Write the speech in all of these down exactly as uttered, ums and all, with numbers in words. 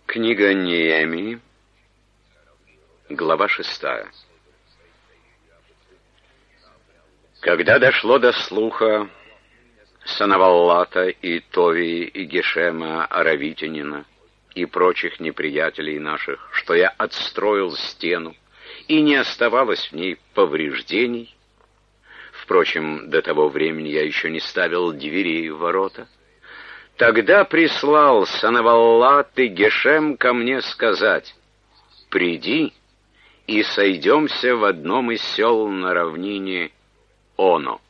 Книга Неемии, глава шестая. Когда дошло до слуха Санаваллата и Товии и Гешема Аравитянина и прочих неприятелей наших, что я отстроил стену, и не оставалось в ней повреждений, впрочем, до того времени я еще не ставил дверей в ворота, тогда прислал Санаваллат и Гешем ко мне сказать: «Приди и сойдемся в одном из сел на равнине Оно».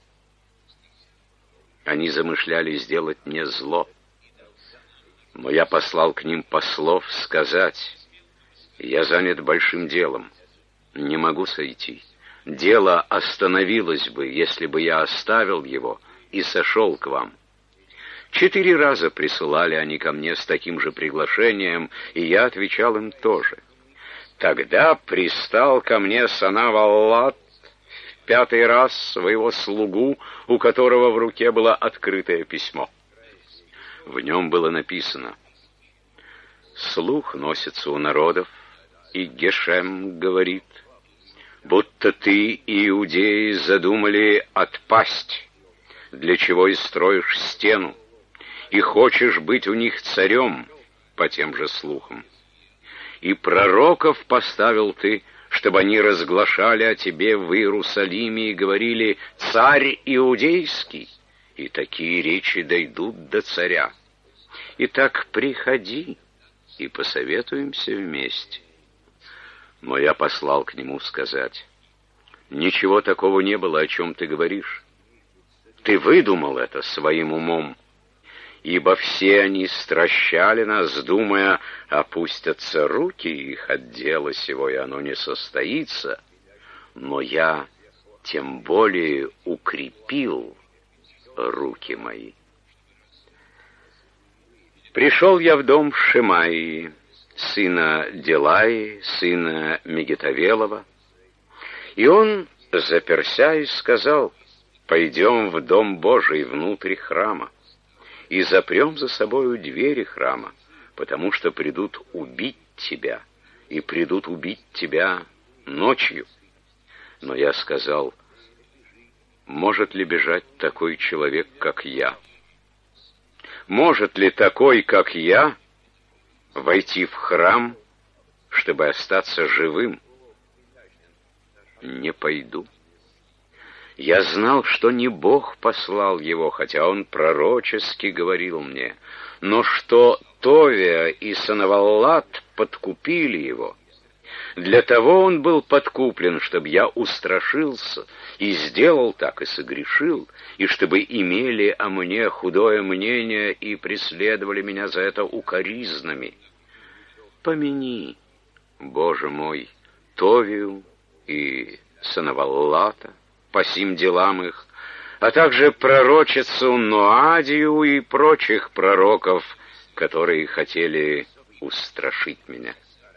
Они замышляли сделать мне зло, но я послал к ним послов сказать: «Я занят большим делом, не могу сойти. Дело остановилось бы, если бы я оставил его и сошел к вам». Четыре раза присылали они ко мне с таким же приглашением, и я отвечал им тоже. Тогда пристал ко мне Санаваллат в пятый раз своего слугу, у которого в руке было открытое письмо. В нем было написано: «Слух носится у народов, и Гешем говорит, будто ты и иудеи задумали отпасть, для чего и строишь стену, и хочешь быть у них царем по тем же слухам. И пророков поставил ты, чтобы они разглашали о тебе в Иерусалиме и говорили: царь иудейский, и такие речи дойдут до царя. Итак, приходи и посоветуемся вместе». Но я послал к нему сказать: «Ничего такого не было, о чем ты говоришь. Ты выдумал это своим умом, ибо все они стращали нас, думая, опустятся руки их от дела сего, и оно не состоится. Но я тем более укрепил руки мои». Пришел я в дом Шемаии, сына Делаи, сына Мегетавелова, и он, заперся, и сказал: «Пойдем в дом Божий внутрь храма, и запрем за собою двери храма, потому что придут убить тебя, и придут убить тебя ночью». Но я сказал: «Может ли бежать такой человек, как я? Может ли такой, как я, войти в храм, чтобы остаться живым? Не пойду». Я знал, что не Бог послал его, хотя он пророчески говорил мне, но что Товия и Санаваллат подкупили его. Для того он был подкуплен, чтобы я устрашился, и сделал так, и согрешил, и чтобы имели о мне худое мнение и преследовали меня за это укоризнами. Помяни, Боже мой, Товию и Санаваллата по сим делам их, а также пророчицу Ноадию и прочих пророков, которые хотели устрашить меня.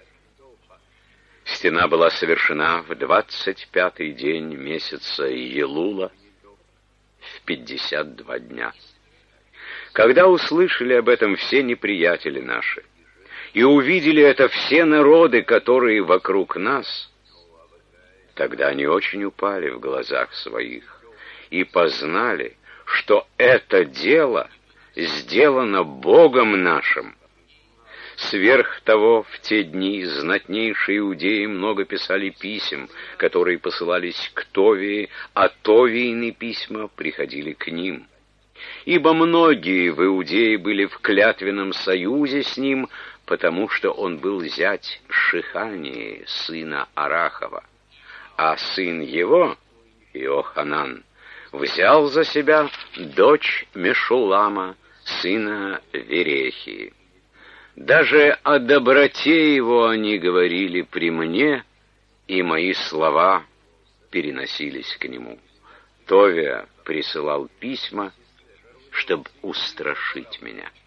Стена была совершена в двадцать пятый день месяца Елула в пятьдесят два дня. Когда услышали об этом все неприятели наши, и увидели это все народы, которые вокруг нас, тогда они очень упали в глазах своих и познали, что это дело сделано Богом нашим. Сверх того, в те дни знатнейшие иудеи много писали писем, которые посылались к Товии, а Товиины письма приходили к ним. Ибо многие в Иудее были в клятвенном союзе с ним, потому что он был зять Шихании, сына Арахова, а сын его, Иоханан, взял за себя дочь Мешулама, сына Верехии. Даже о доброте его они говорили при мне, и мои слова переносились к нему. Товия присылал письма, чтобы устрашить меня.